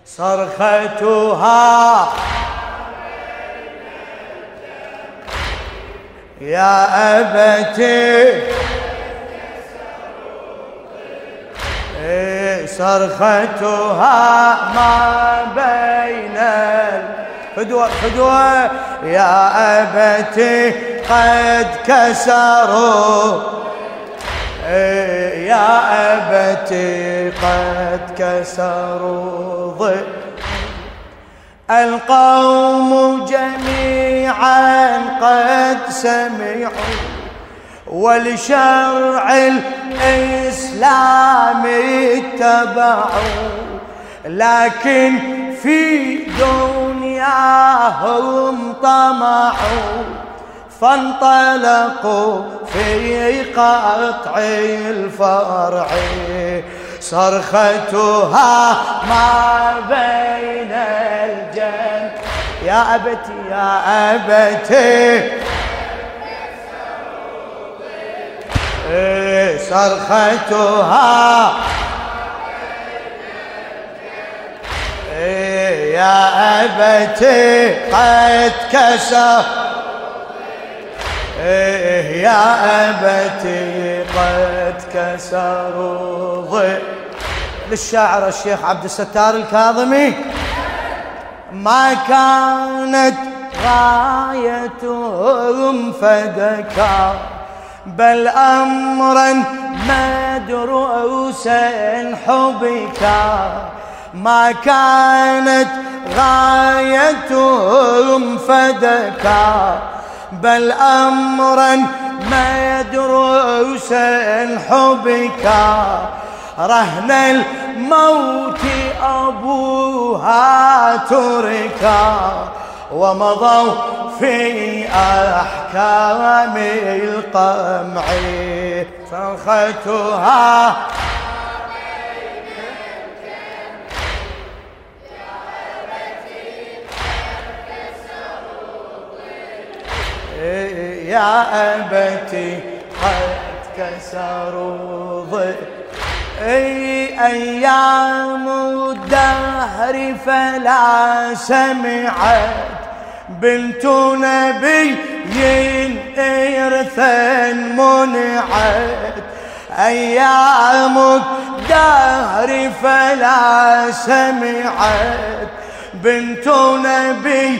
صرختها يا أبتي صرختها ما بين الفدوة يا أبتي قد كسروا يا أبتي قد كسروا ضد القوم جميعا قد سمعوا ولشرع الإسلام اتبعوا لكن في دنياهم طمعوا فانطلقوا في قطع الفرع صرختها ما بين الجنة يا أبتي يا أبتي صرختها يا أبتي قد كسر يا أبتي قد كسروا ضئ للشاعر الشيخ عبد الستار الكاظمي ما كانت غايتهم فدكا بل أمرا مدروسا حبكا ما كانت غايتهم فدكا بل أمرا مدروسا حبكا رهن الموت أبوها تركا ومضوا في أحكام القمع صرختها يا أبتي قد كسروا ضئ أيام الدهر فلا سمعت بنت نبي إرثا منعت أيام الدهر فلا سمعت بنت نبي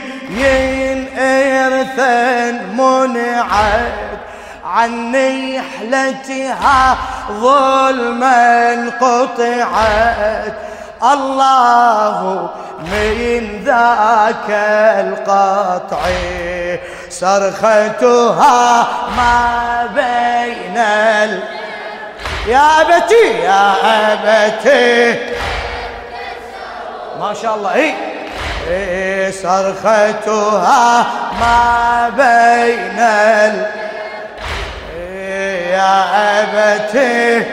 إرثا منعت عن نحلتها ظلما قطعت الله من ذاك القطع صرختها ما بين يا أبتي يا أبتي ما شاء الله صرختها ما بين يا أبتي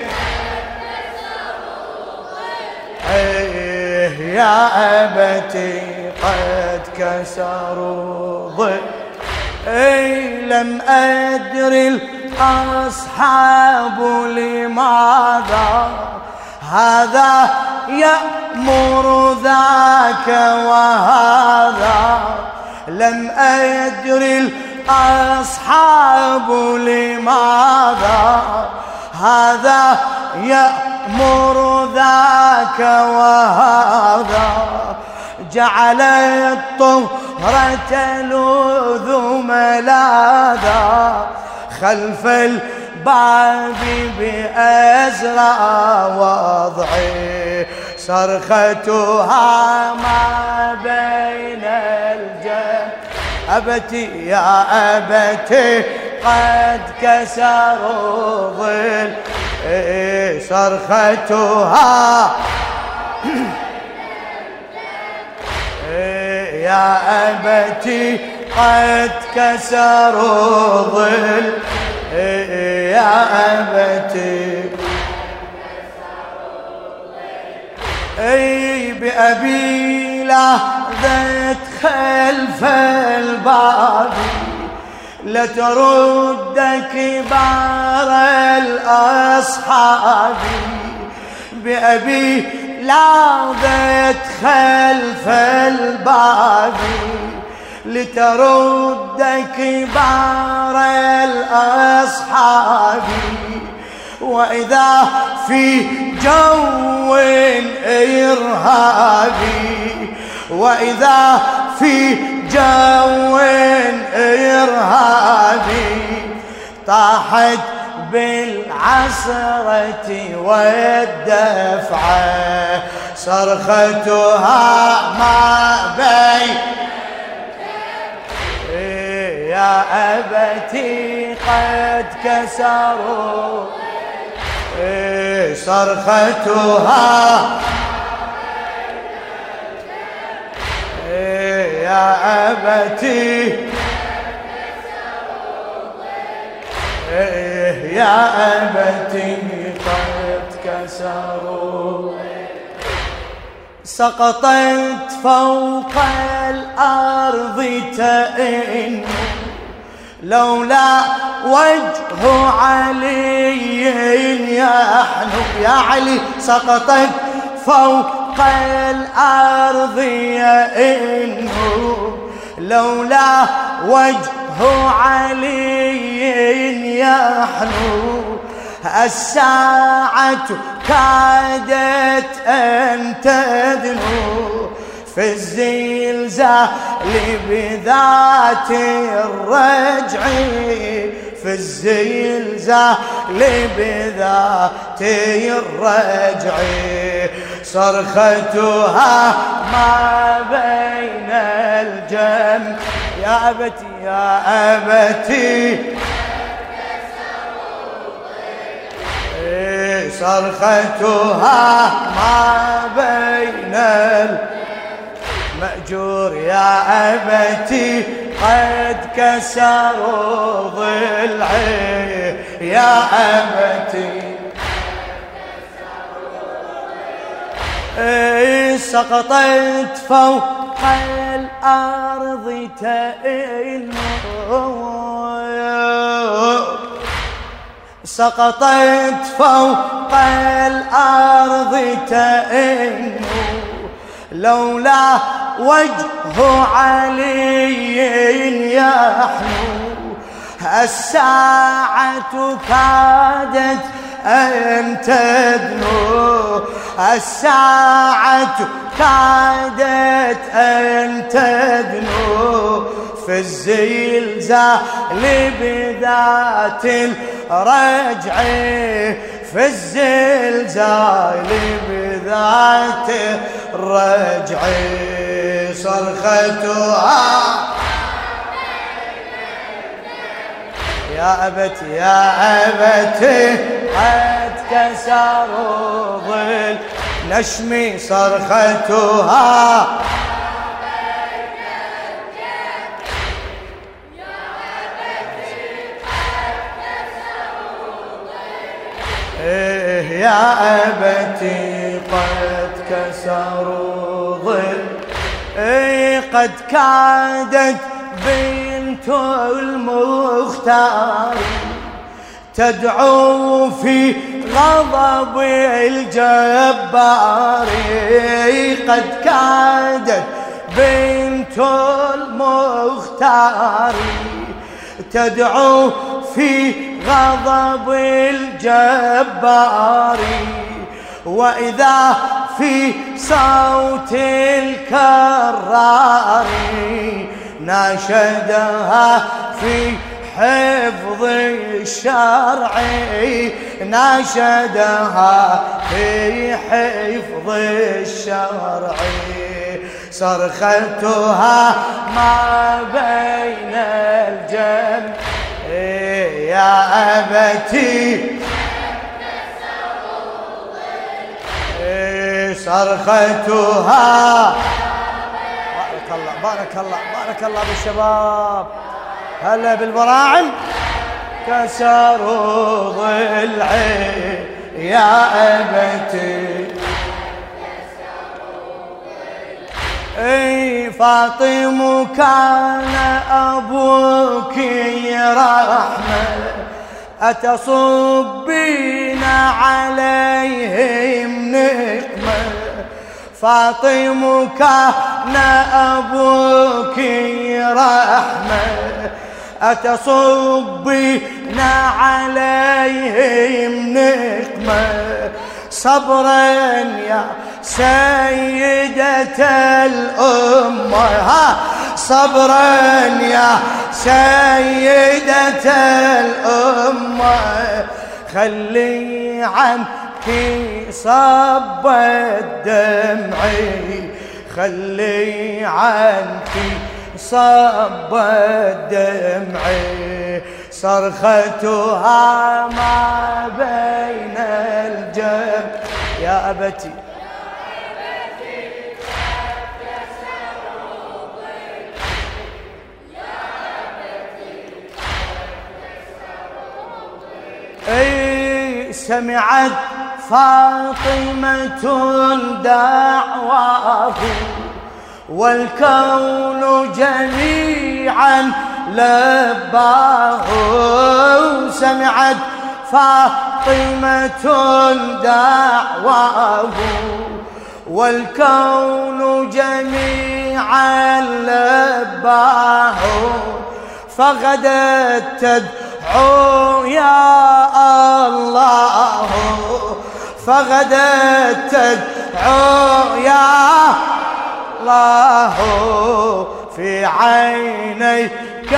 يا أبتي قد كسروا ضئ لم أدري الأصحاب لماذا هذا يأمر ذاك وهذا لم أدري الأصحاب لماذا هذا يأمر ذاك وهذا جعل الطهرة لوذ ملاذا خلف الباب بأزرع وضعي صرختها ما بين الجنة أبتي يا أبتي قد كسروا ظل صرختها يا أبتي قد كسروا ظل يا أبتي بأبي لحظة خلف الباب لترد كبار الأصحاب بأبي لاذت خلف الباب لترد كبار الأصحاب، وإذا في جو إرهابي، وإذا في جو إرهابي طاحت بالعصرة والدفعة صرختها ما بين يا أبتي قد كسروا صرختها يا أبتي يا أبتي قد كسروا. سقطت فوق الأرض تئن لولا وجه علي يحنو، يا علي سقطت فوق الأرض يئن لولا وجه علي يحنو. الساعة كادت أن تدنو في الزلزال بذات الرجع، في الزلزال بذات الرجع صرختها ما بين الجمع يا أبتي يا أبتي صرختها ما بين المأجور يا أبتي قد كسروا ضلعي يا أبتي سقطت فوق الأرض تئن سقطت فوق الأرض تئن لولا وجه علي يحنو. الساعة كادت أن تدنو، الساعة كادت أن تدنو في الزلزال بذات الرجع، في الزلزال بذات الرجع صرختها يا أبتي يا أبتي قد كسروا ظل نشمي صرختها يا أبتي قد كسروا ظل قد كادت بنت المختار تدعو في غضب الجبار، قد كادت بنت المختار تدعو في غضب الجبار، وإذا في صوت الكرار ناشدها في حفظ الشرع، ناشدها في حفظ الشرع صرختها ما بين الجمع يا أبتي صرختها. بارك الله بارك الله بارك الله بالشباب، هلا بالبراعم. كسروا ضلعي يا أبتي فاطم كان أبوك رحمة أتصبين عليهم نقمة، فاطم كان أبوك رحمة أتصبين عليهم نقمة صبرا يا سيدة الأمة صبرا يا سيدة الأمة خلي عنك صب الدمع خلي عنك صب الدمع صرختها ما بين الجمع يا أبتي سمعت فاطمة دعواه والكون جميعا لباه سمعت فاطمة دعواه والكون جميعا لباه فغدت تدعو يا الله فغدت تدعو يا الله في عينيك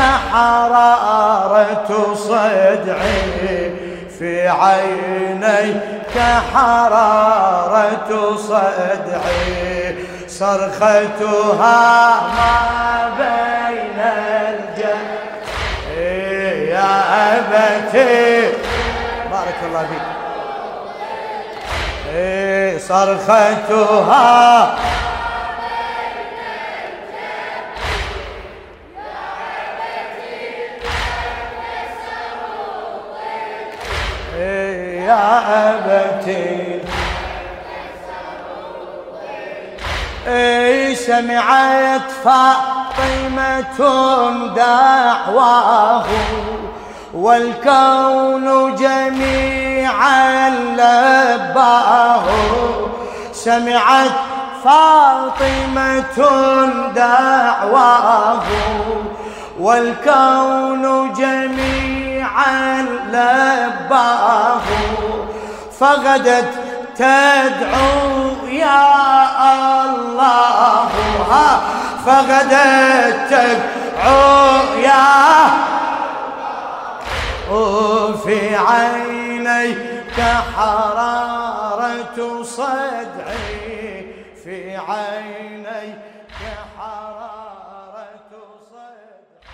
حرارة صدعي في عينيك حرارة صدعي صرختها ما بين الجنة يا أبتي بارك الله فيك صرختها يا أبتي سمعت فاطمة دعواه والكون جميعا لباه سمعت فاطمة دعواه والكون جميعا لباه فغدت تدعو يا الله فغدت تدعو يا في عينيك حرارة صدعي في عينيك حرارة صدعي